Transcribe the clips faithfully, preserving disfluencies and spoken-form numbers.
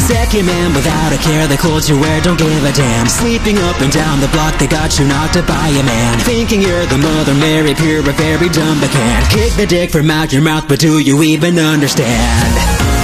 Second man without a care, the clothes you wear don't give a damn. Sleeping up and down the block, they got you knocked up by a man. Thinking you're the Mother Mary, pure but very dumb but can't kick the dick from out your mouth, but do you even understand?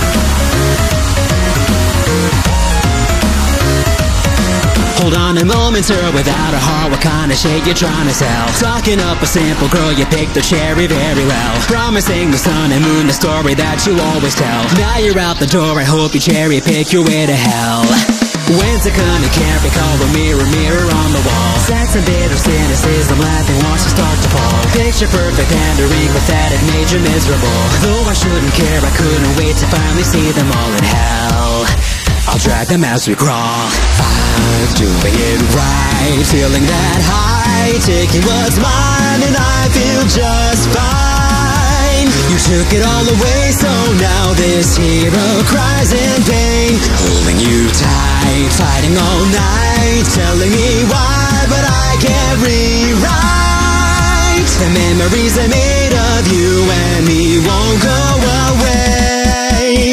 Hold on a moment, sir, without a heart, what kind of shit you trying to sell? Talking up a simple girl, you picked the cherry very well. Promising the sun and moon the story that you always tell. Now you're out the door, I hope you cherry pick your way to hell. When's it gonna can't recall the mirror, mirror on the wall? Sex and bitter cynicism, laughing, watch it start to fall. Picture perfect, pandering, pathetic, made you miserable. Though I shouldn't care, I couldn't wait to finally see them all in hell. I'll drag them as we crawl. I'm doing it right, feeling that high, taking what's mine, and I feel just fine. You took it all away, so now this hero cries in pain. Holding you tight, fighting all night, telling me why, but I can't rewrite. The memories I made of you and me won't go away.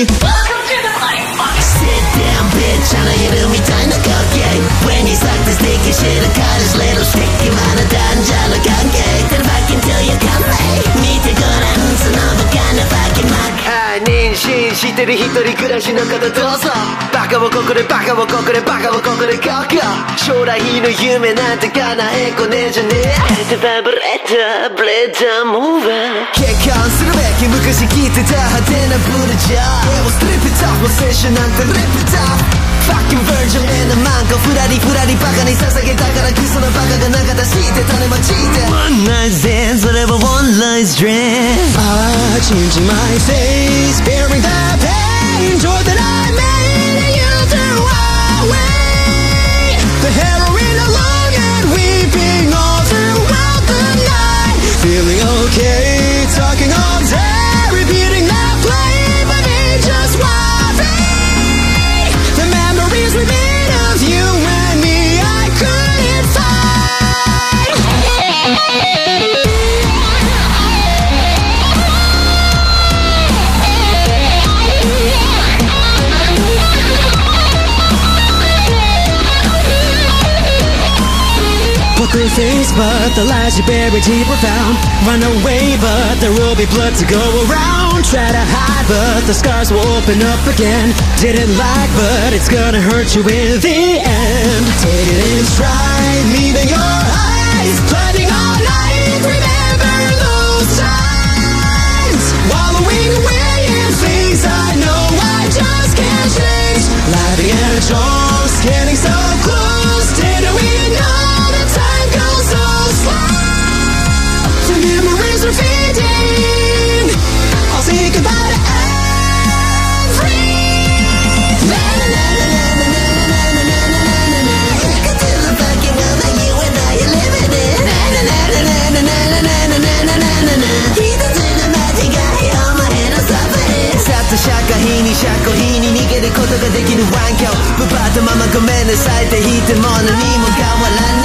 I know you do me time to cocaine. When you suck this sticky shit, I got this little sticky man of D'Angelo Gangay. Then I can tell you come late. Meet the good answer, no, but kind of fucking mad. 妊娠してる一人暮らしの方どうぞ。バカもここでバカもここでバカもここでここ。将来の夢なんて叶えこねえじゃねえ。バブレッドブレッドムーバー。結婚するべき昔聞いてた派手なブルジャー。もうストリップトップも青春なんてリップトップ。Fucking virgin 目のマンコふらりふらりバカに捧げたからクソのバカが中出して種まちで One night stand それは one night dream Ah, changing my face, bearing the pain, joy that I made you threw away. The heroin alone and weeping all throughout the night. Feeling okay, talking all day, repeating that flame of me just one thing. The memories we made of you and me, I couldn't fight. Put their face, but the lies you buried deep profound. Run away, but there will be blood to go around. Try to hide, but the scars will open up again. Didn't like, but it's gonna hurt you in the end. Take it in stride, meeting your eyes, blinding all night. Remember those times, wallowing away in things I know I just can't change. Laughing at jokes, getting so close. Didn't we know? Time goes so slow. The memories are fading. I'll say goodbye to everything. Na na na na na na na na na na na na. Look into the fucking world that you and I are living in. Na na na na na na na na na na na na na. 一つの間違いお前のそばへ。さっと社会に社交に逃げることができる環境。奪ったままごめんなさいって言っても何も変わらない。